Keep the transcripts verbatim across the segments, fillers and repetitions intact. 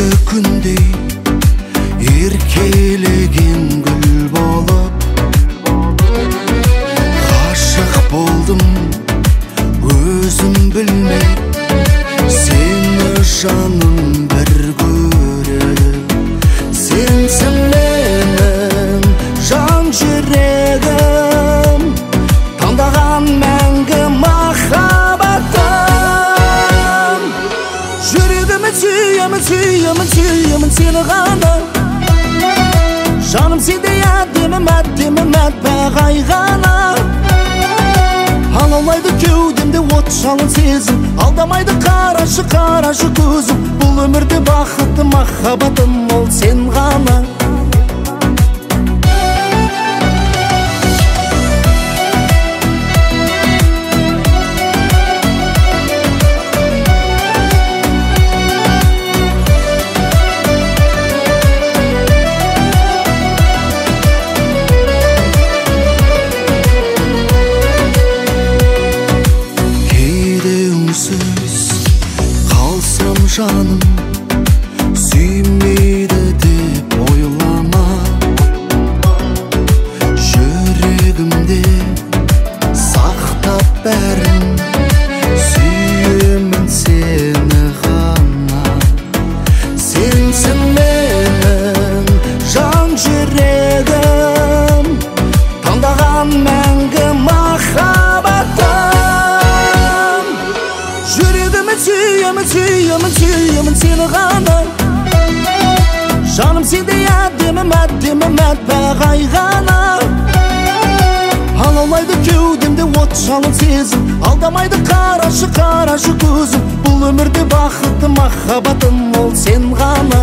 күндей еркелеген гүл болып ғашық болдым өзім білмей сені жаным бір көріп сенсің менің жан жүрегім таңдаған мәңгі махаббатым жүрегіммен сүйемін сүйемін сүйемін сені ғана жаным сендей әдемі мәдемі мәтбағай ғана алаулайды кеудемде от жалын сезім алдамайды қарашы қарашы көзім бұл өмірде бақытты махаббатым ол сен ғана қалсам жаным сүймейді деп ойлама жүрегімде сақтап бәрін сүйемін сені ғана сенсің менің жан жүрегім таңдаған мәңгі махаббатым жүрегіммен сүйемін сүйемін сүйемін сені ғана жаным сендей әдемі мәдемі мәтбағай ғана алаулайды кеудемде от жалын сезім алдамайды қарашы қарашы көзім бұл өмірде бақытты махаббатым ол сен ғана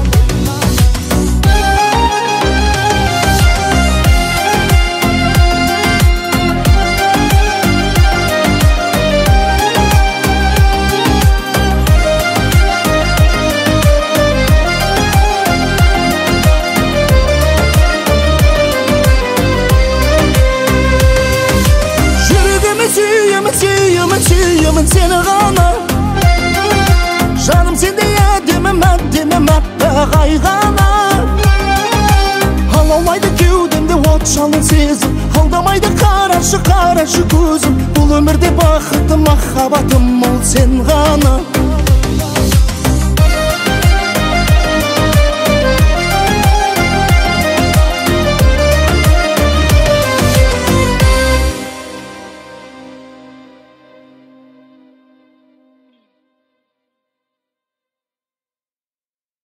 сүйемін сүйемін сені ғана жаным сендей әдемі мәдемі мәтбағай ғана алаулайды кеудемде от жалын сезім алдамайды қарашы қарашы көзім бұл өмірде бақытты махаббатым ол сен ғана